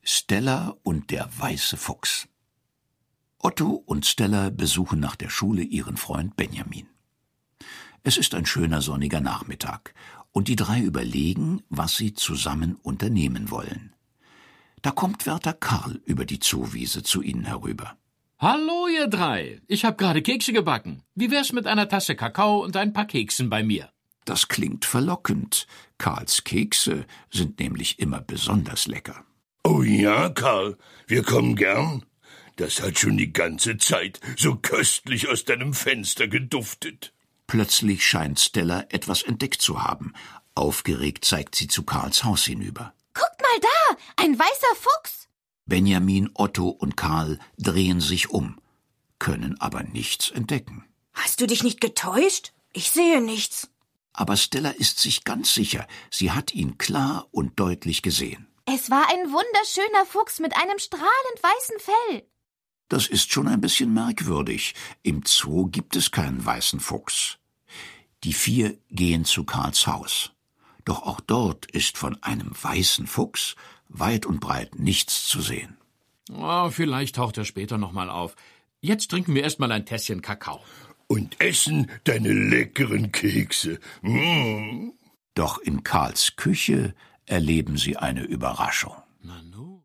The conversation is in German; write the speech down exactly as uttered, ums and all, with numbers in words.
Stella und der weiße Fuchs. Otto und Stella besuchen nach der Schule ihren Freund Benjamin. Es ist ein schöner sonniger Nachmittag, und die drei überlegen, was sie zusammen unternehmen wollen. Da kommt Wärter Karl über die Zoowiese zu ihnen herüber. Hallo, ihr drei. Ich habe gerade Kekse gebacken. Wie wär's mit einer Tasse Kakao und ein paar Keksen bei mir? Das klingt verlockend. Karls Kekse sind nämlich immer besonders lecker. Oh ja, Karl, wir kommen gern. Das hat schon die ganze Zeit so köstlich aus deinem Fenster geduftet. Plötzlich scheint Stella etwas entdeckt zu haben. Aufgeregt zeigt sie zu Karls Haus hinüber. Guckt mal da, ein weißer Fuchs. Benjamin, Otto und Karl drehen sich um, können aber nichts entdecken. Hast du dich nicht getäuscht? Ich sehe nichts. Aber Stella ist sich ganz sicher, sie hat ihn klar und deutlich gesehen. Es war ein wunderschöner Fuchs mit einem strahlend weißen Fell. Das ist schon ein bisschen merkwürdig. Im Zoo gibt es keinen weißen Fuchs. Die vier gehen zu Karls Haus. Doch auch dort ist von einem weißen Fuchs weit und breit nichts zu sehen. Oh, vielleicht taucht er später noch mal auf. Jetzt trinken wir erst mal ein Tässchen Kakao. Und essen deine leckeren Kekse. Mmh. Doch in Karls Küche erleben sie eine Überraschung. Na nun.